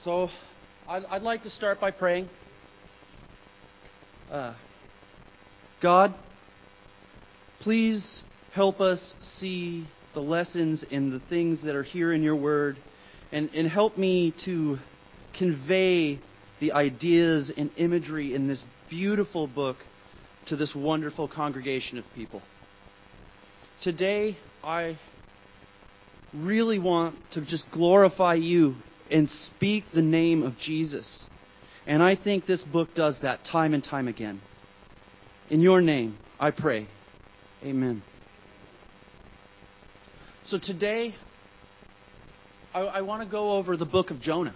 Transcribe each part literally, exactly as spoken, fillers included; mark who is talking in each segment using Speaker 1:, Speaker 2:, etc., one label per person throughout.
Speaker 1: So, I'd, I'd like to start by praying. Uh, God, please help us see the lessons and the things that are here in your word, and, and help me to convey the ideas and imagery in this beautiful book to this wonderful congregation of people. Today, I really want to just glorify you and speak the name of Jesus. And I think this book does that time and time again. In your name, I pray. Amen. So today, I, I want to go over the book of Jonah.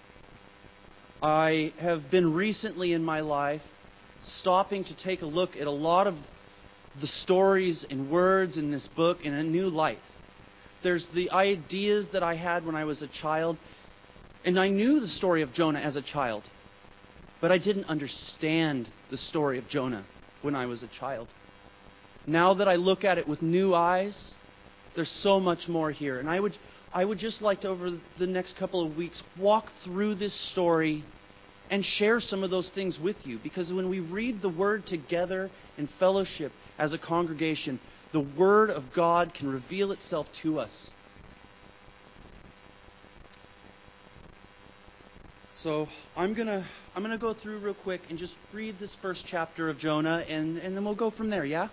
Speaker 1: I have been recently in my life stopping to take a look at a lot of the stories and words in this book in a new light. There's the ideas that I had when I was a child, and I knew the story of Jonah as a child, but I didn't understand the story of Jonah when I was a child. Now that I look at it with new eyes, there's so much more here. And I would, I would just like to, over the next couple of weeks, walk through this story and share some of those things with you. Because when we read the Word together in fellowship as a congregation, the Word of God can reveal itself to us. So I'm gonna I'm gonna go through real quick and just read this first chapter of Jonah, and, and then we'll go from there, yeah?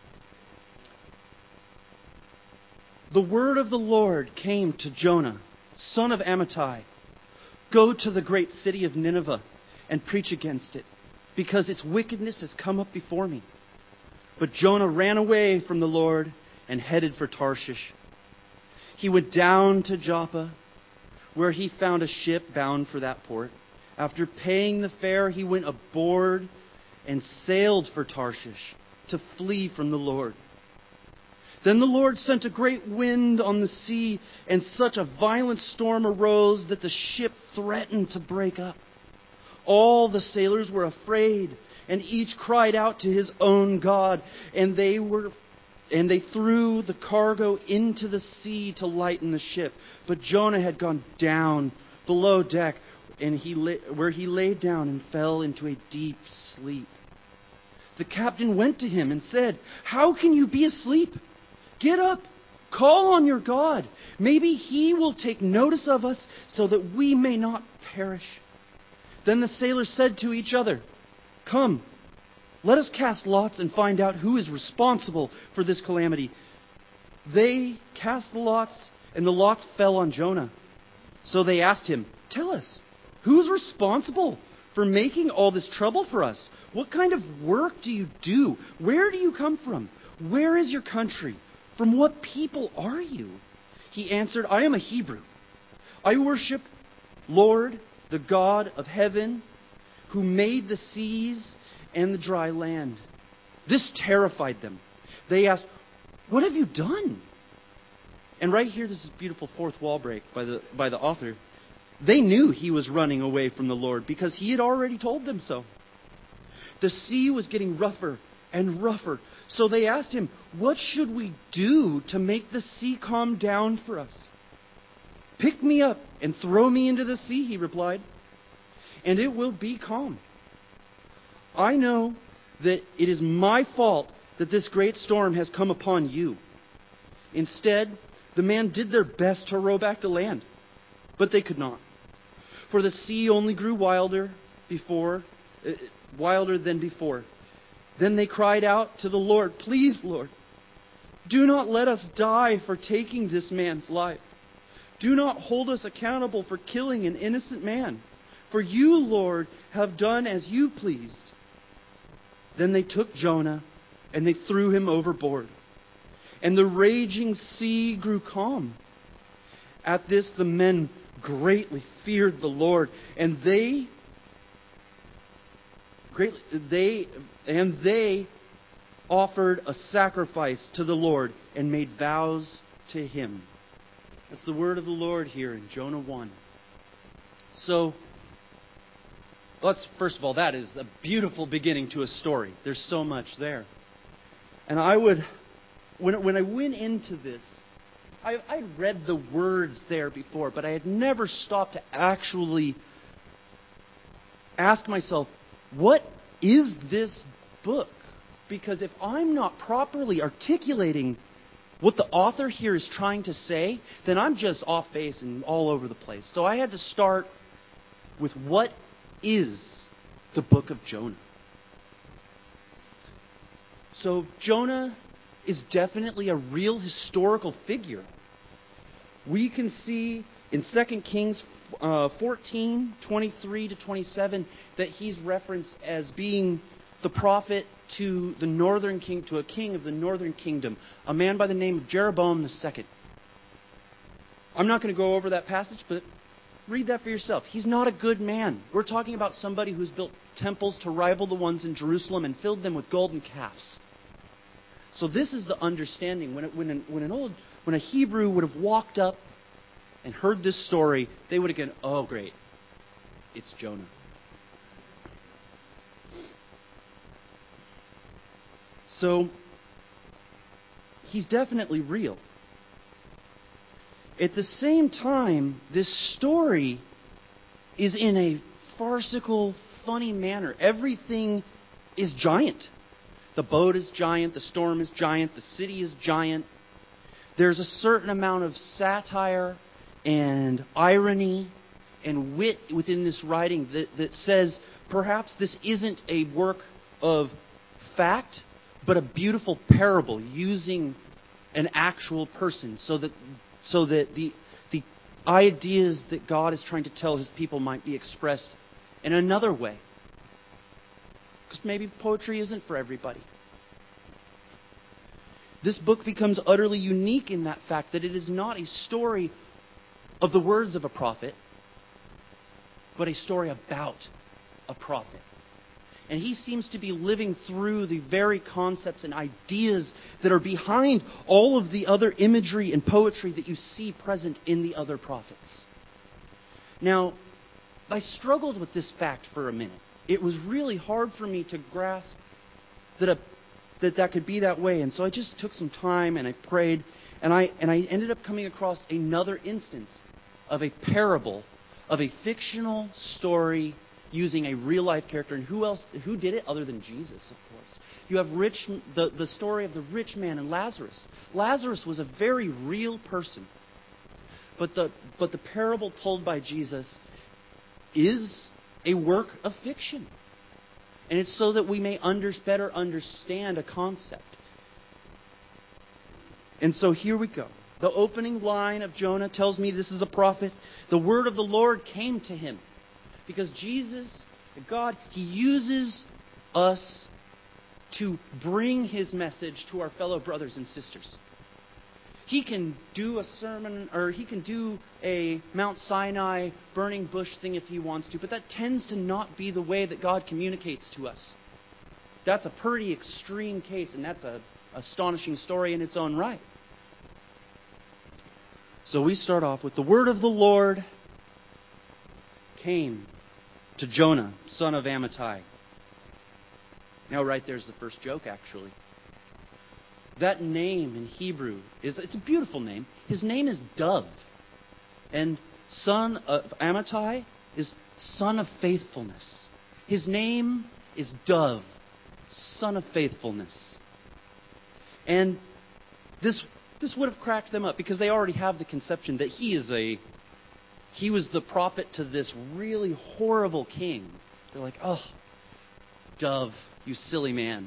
Speaker 1: The word of the Lord came to Jonah, son of Amittai. Go to the great city of Nineveh and preach against it, because its wickedness has come up before me. But Jonah ran away from the Lord and headed for Tarshish. He went down to Joppa, where he found a ship bound for that port. After paying the fare, he went aboard and sailed for Tarshish to flee from the Lord. Then the Lord sent a great wind on the sea, and such a violent storm arose that the ship threatened to break up. All the sailors were afraid, and each cried out to his own God, and they were and they threw the cargo into the sea to lighten the ship. But Jonah had gone down below deck, and he lay, where he lay down and fell into a deep sleep. The captain went to him and said, "How can you be asleep? Get up, call on your God. Maybe he will take notice of us so that we may not perish." Then the sailors said to each other, "Come, let us cast lots and find out who is responsible for this calamity." They cast the lots, and the lots fell on Jonah. So they asked him, "Tell us, who's responsible for making all this trouble for us? What kind of work do you do? Where do you come from? Where is your country? From what people are you?" He answered, "I am a Hebrew. I worship Lord, the God of heaven, who made the seas and the dry land." This terrified them. They asked, "What have you done?" And right here, this is a beautiful fourth wall break by the, by the author. They knew he was running away from the Lord because he had already told them so. The sea was getting rougher and rougher. So they asked him, "What should we do to make the sea calm down for us?" "Pick me up and throw me into the sea," he replied, "and it will be calm. I know that it is my fault that this great storm has come upon you." Instead, the man did their best to row back to land, but they could not. For the sea only grew wilder before, uh, wilder than before. Then they cried out to the Lord, "Please, Lord, do not let us die for taking this man's life. Do not hold us accountable for killing an innocent man. For you, Lord, have done as you pleased." Then they took Jonah and they threw him overboard. And the raging sea grew calm. At this, the men greatly feared the Lord, and they greatly they and they offered a sacrifice to the Lord and made vows to him. That's the word of the Lord here in Jonah one. So, let's first of all, that is a beautiful beginning to a story. There's so much there. And I would, when when I went into this, I, I'd read the words there before, but I had never stopped to actually ask myself, what is this book? Because if I'm not properly articulating what the author here is trying to say, then I'm just off base and all over the place. So I had to start with what is the book of Jonah. So Jonah is definitely a real historical figure. We can see in Second Kings uh, fourteen, twenty-three to twenty-seven that he's referenced as being the prophet to the northern king, to a king of the northern kingdom, a man by the name of Jeroboam the Second. I'm not going to go over that passage, but read that for yourself. He's not a good man. We're talking about somebody who's built temples to rival the ones in Jerusalem and filled them with golden calves. So this is the understanding. When, it, when, an, when an old, when a Hebrew would have walked up and heard this story, they would have gone, "Oh, great, it's Jonah." So he's definitely real. At the same time, this story is in a farcical, funny manner. Everything is giant. The boat is giant, the storm is giant, the city is giant. There's a certain amount of satire and irony and wit within this writing that, that says perhaps this isn't a work of fact, but a beautiful parable using an actual person so that so that the the ideas that God is trying to tell His people might be expressed in another way. Because maybe poetry isn't for everybody. This book becomes utterly unique in that fact that it is not a story of the words of a prophet, but a story about a prophet. And he seems to be living through the very concepts and ideas that are behind all of the other imagery and poetry that you see present in the other prophets. Now, I struggled with this fact for a minute. It was really hard for me to grasp that a, that, that could be that way. And so I just took some time and I prayed. And I, and I ended up coming across another instance of a parable, of a fictional story using a real-life character. And who else, who did it other than Jesus, of course? You have rich, the, the story of the rich man and Lazarus. Lazarus was a very real person. But the, but the parable told by Jesus is a work of fiction. And it's so that we may under, better understand a concept. And so here we go. The opening line of Jonah tells me this is a prophet. The word of the Lord came to him. Because Jesus, God, He uses us to bring His message to our fellow brothers and sisters. He can do a sermon, or He can do a Mount Sinai burning bush thing if He wants to, but that tends to not be the way that God communicates to us. That's a pretty extreme case, and that's an astonishing story in its own right. So we start off with the word of the Lord came to Jonah, son of Amittai. Now, right there's the first joke, actually. That name in Hebrew is it's a beautiful name. His name is Dove. And son of Amittai is son of faithfulness. His name is Dove, son of faithfulness. And this this would have cracked them up because they already have the conception that he is a He was the prophet to this really horrible king. They're like, "Oh, Dove, you silly man."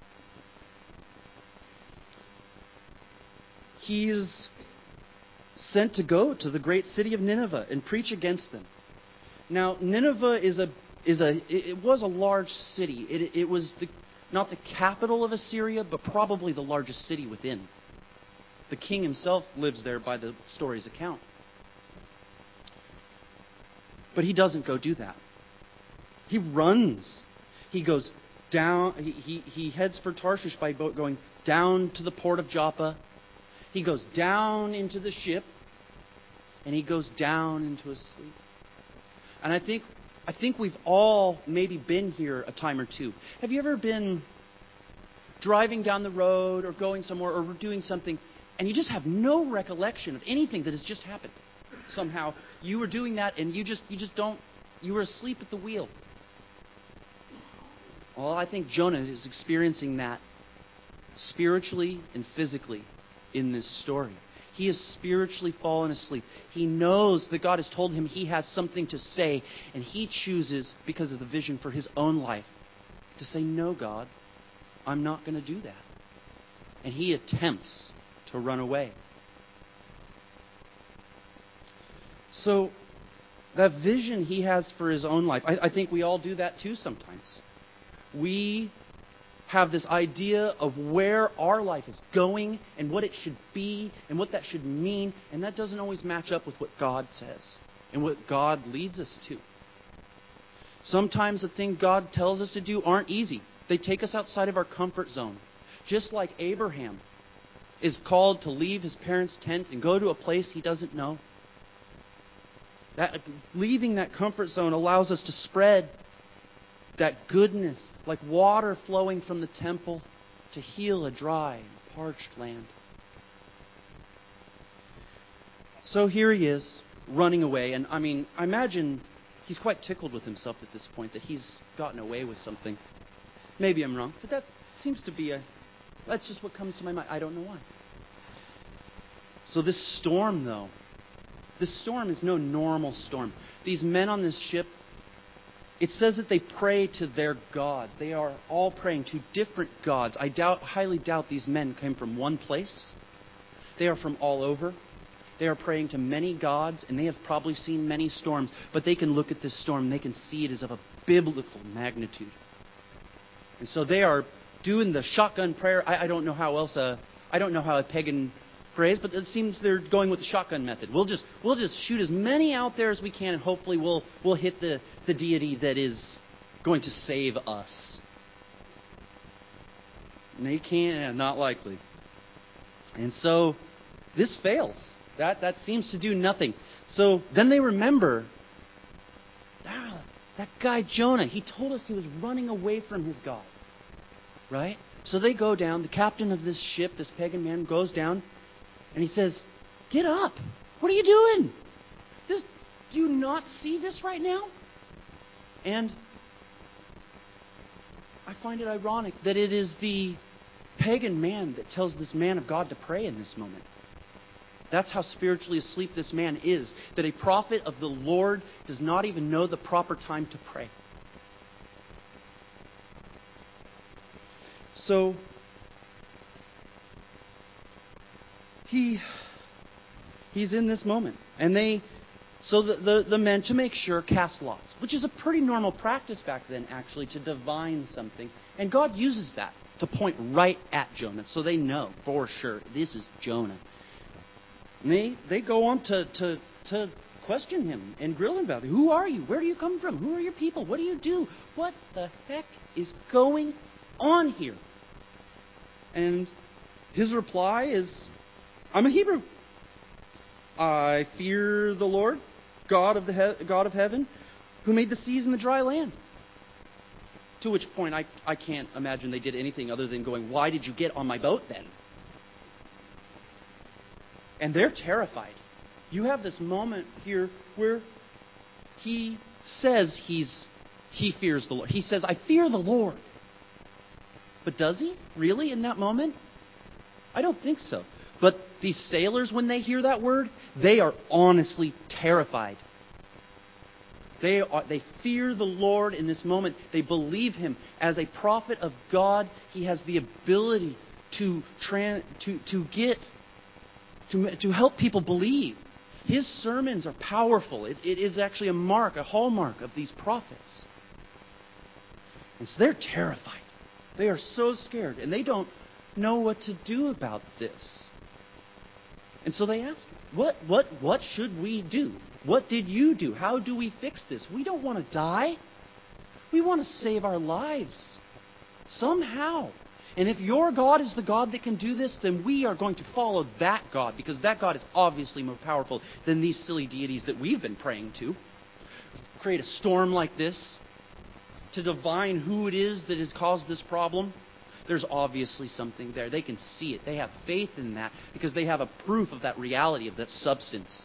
Speaker 1: He's sent to go to the great city of Nineveh and preach against them. Now, Nineveh is a is a it was a large city. It it was the, not the capital of Assyria, but probably the largest city within. The king himself lives there by the story's account. But he doesn't go do that. He runs. He goes down. He, he, he heads for Tarshish by boat, going down to the port of Joppa. He goes down into the ship, and he goes down into his sleep. And I think I think we've all maybe been here a time or two. Have you ever been driving down the road or going somewhere or doing something, and you just have no recollection of anything that has just happened. Somehow you were doing that and you just you just don't you were asleep at the wheel. Well, I think Jonah is experiencing that spiritually and physically in this story. He has spiritually fallen asleep. He knows that God has told him he has something to say, and he chooses, because of the vision for his own life, to say, "No, God, I'm not going to do that." And he attempts to run away. So, that vision he has for his own life, I, I think we all do that too sometimes. We have this idea of where our life is going and what it should be and what that should mean, and that doesn't always match up with what God says and what God leads us to. Sometimes the things God tells us to do aren't easy. They take us outside of our comfort zone. Just like Abraham is called to leave his parents' tent and go to a place he doesn't know. That, leaving that comfort zone allows us to spread that goodness, like water flowing from the temple, to heal a dry, parched land. So here he is, running away. And I mean, I imagine he's quite tickled with himself at this point that he's gotten away with something. Maybe I'm wrong, but that seems to be a... That's just what comes to my mind. I don't know why. So this storm, though, this storm is no normal storm. These men on this ship, it says that they pray to their gods. They are all praying to different gods. I doubt, highly doubt these men came from one place. They are from all over. They are praying to many gods, and they have probably seen many storms. But they can look at this storm, and they can see it as of a biblical magnitude. And so they are doing the shotgun prayer. I, I don't know how else. A, I don't know how a pagan prays, but it seems they're going with the shotgun method. We'll just we'll just shoot as many out there as we can, and hopefully we'll we'll hit the, the deity that is going to save us. And they can't, not likely. And so this fails. That that seems to do nothing. So then they remember, ah, that guy Jonah, he told us he was running away from his God. Right? So they go down. The captain of this ship, this pagan man, goes down, and he says, "Get up! What are you doing? This, do you not see this right now?" And I find it ironic that it is the pagan man that tells this man of God to pray in this moment. That's how spiritually asleep this man is, that a prophet of the Lord does not even know the proper time to pray. So, he he's in this moment. And they, so the, the, the men, to make sure, cast lots, which is a pretty normal practice back then, actually, to divine something. And God uses that to point right at Jonah, so they know for sure, this is Jonah. And they, they go on to, to, to question him and grill him about it. Who are you? Where do you come from? Who are your people? What do you do? What the heck is going on here? And his reply is, "I'm a Hebrew. I fear the Lord, God of the he- God of heaven, who made the seas and the dry land." To which point I, I can't imagine they did anything other than going, "Why did you get on my boat then?" And they're terrified. You have this moment here where he says he's he fears the Lord. He says, "I fear the Lord." But does he really in that moment? I don't think so. But these sailors, when they hear that word, they are honestly terrified. They are, they fear the Lord in this moment. They believe him as a prophet of God. He has the ability to tran, to to get to to help people believe. His sermons are powerful. It, it is actually a mark, a hallmark of these prophets. And so they're terrified. They are so scared, and they don't know what to do about this. And so they ask, what, what, what should we do? What did you do? How do we fix this? We don't want to die. We want to save our lives somehow. And if your God is the God that can do this, then we are going to follow that God, because that God is obviously more powerful than these silly deities that we've been praying to. Create a storm like this to divine who it is that has caused this problem. there's obviously something there. They can see it. They have faith in that because they have a proof of that reality, of that substance.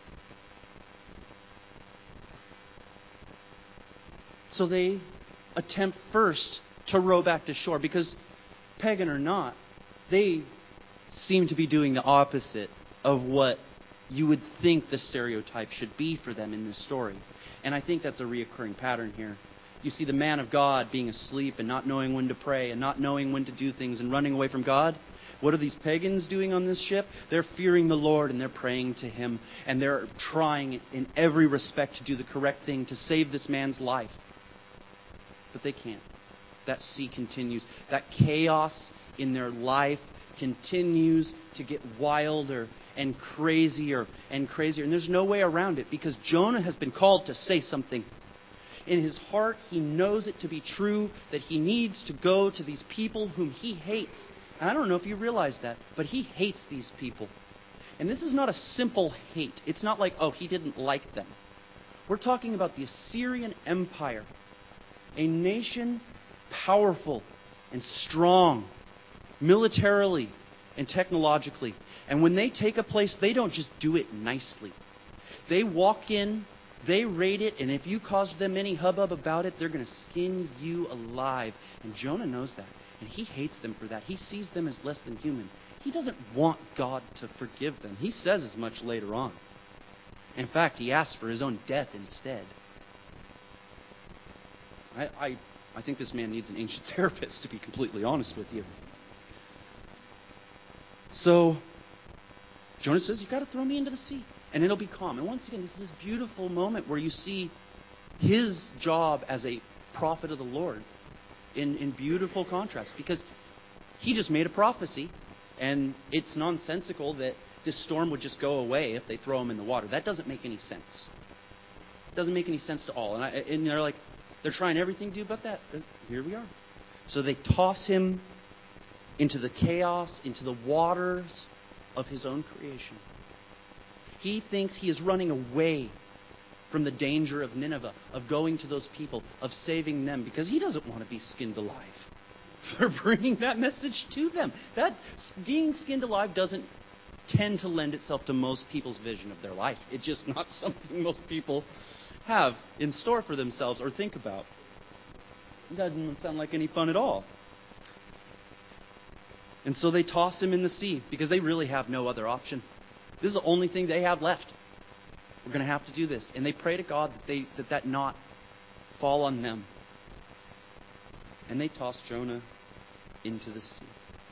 Speaker 1: So they attempt first to row back to shore because, pagan or not, they seem to be doing the opposite of what you would think the stereotype should be for them in this story. And I think that's a reoccurring pattern here. You see the man of God being asleep and not knowing when to pray and not knowing when to do things and running away from God. What are these pagans doing on this ship? They're fearing the Lord and they're praying to Him. And they're trying in every respect to do the correct thing to save this man's life. But they can't. That sea continues. That chaos in their life continues to get wilder and crazier and crazier. And there's no way around it because Jonah has been called to say something. In his heart, he knows it to be true that he needs to go to these people whom he hates. And I don't know if you realize that, but he hates these people. And this is not a simple hate. It's not like, oh, he didn't like them. We're talking about the Assyrian Empire, a nation powerful and strong, militarily and technologically. And when they take a place, they don't just do it nicely. They walk in, they raid it, and if you cause them any hubbub about it, they're going to skin you alive. And Jonah knows that, and he hates them for that. He sees them as less than human. He doesn't want God to forgive them. He says as much later on. In fact, he asks for his own death instead. I, I, I think this man needs an ancient therapist, to be completely honest with you. So, Jonah says, you've got to throw me into the sea, and it'll be calm. And once again, this is this beautiful moment where you see his job as a prophet of the Lord in, in beautiful contrast. Because he just made a prophecy, and it's nonsensical that this storm would just go away if they throw him in the water. That doesn't make any sense. It doesn't make any sense at all. And, I, and they're like, they're trying everything to do but that. Here we are. So they toss him into the chaos, into the waters of his own creation. He thinks he is running away from the danger of Nineveh, of going to those people, of saving them, because he doesn't want to be skinned alive. For bringing that message to them. That being skinned alive doesn't tend to lend itself to most people's vision of their life. It's just not something most people have in store for themselves or think about. It doesn't sound like any fun at all. And so they toss him in the sea because they really have no other option. This is the only thing they have left. We're going to have to do this. And they pray to God that they, that, that not fall on them. And they toss Jonah into the sea.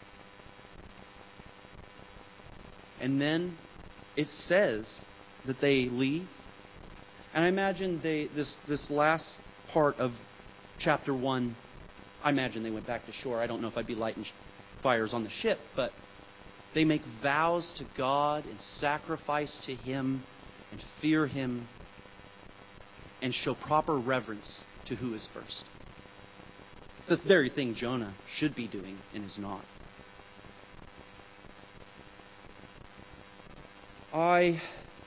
Speaker 1: And then it says that they leave. And I imagine they this this last part of chapter one, I imagine they went back to shore. I don't know if I'd be lighting fires on the ship, but they make vows to God and sacrifice to Him and fear Him and show proper reverence to who is first. The very thing Jonah should be doing and is not. I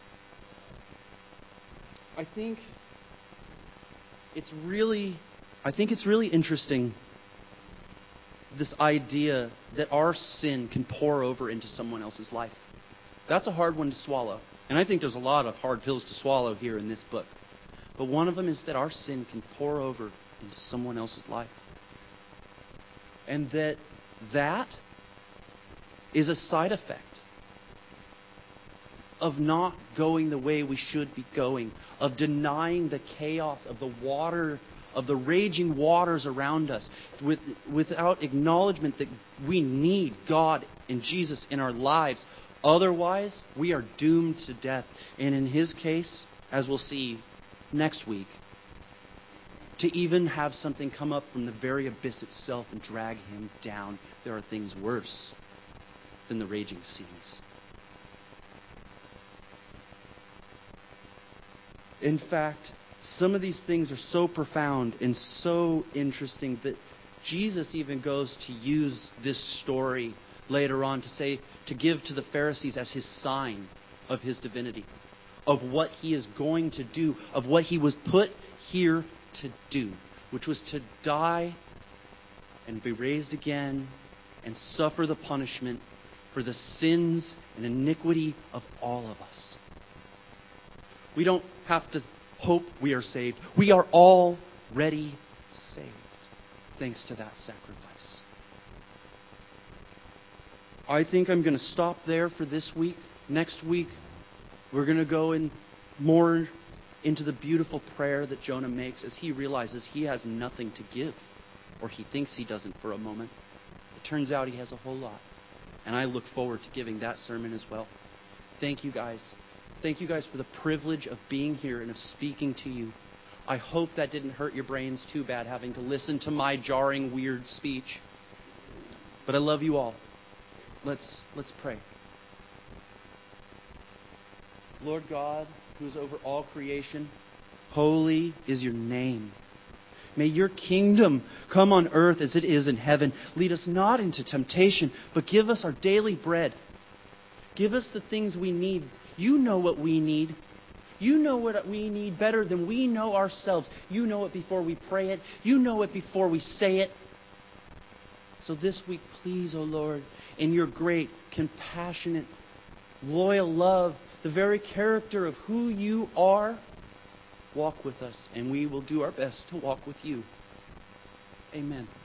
Speaker 1: I think it's really I think it's really interesting, this idea that our sin can pour over into someone else's life. That's a hard one to swallow. And I think there's a lot of hard pills to swallow here in this book. But one of them is that our sin can pour over into someone else's life. And that that is a side effect of not going the way we should be going, of denying the chaos of the water, of the raging waters around us, with, without acknowledgement that we need God and Jesus in our lives. Otherwise, we are doomed to death. And in his case, as we'll see next week, to even have something come up from the very abyss itself and drag him down, there are things worse than the raging seas. In fact, some of these things are so profound and so interesting that Jesus even goes to use this story later on to say, to give to the Pharisees as his sign of his divinity, of what he is going to do, of what he was put here to do, which was to die and be raised again and suffer the punishment for the sins and iniquity of all of us. We don't have to hope we are saved. We are already saved, thanks to that sacrifice. I think I'm going to stop there for this week. Next week, we're going to go in more into the beautiful prayer that Jonah makes as he realizes he has nothing to give, or he thinks he doesn't for a moment. It turns out he has a whole lot. And I look forward to giving that sermon as well. Thank you guys. Thank you guys for the privilege of being here and of speaking to you. I hope that didn't hurt your brains too bad, having to listen to my jarring, weird speech. But I love you all. Let's let's pray. Lord God, who is over all creation, holy is your name. May your kingdom come on earth as it is in heaven. Lead us not into temptation, but give us our daily bread. Give us the things we need. You know what we need. You know what we need better than we know ourselves. You know it before we pray it. You know it before we say it. So this week, please, O Lord, in your great, compassionate, loyal love, the very character of who you are, walk with us, and we will do our best to walk with you. Amen.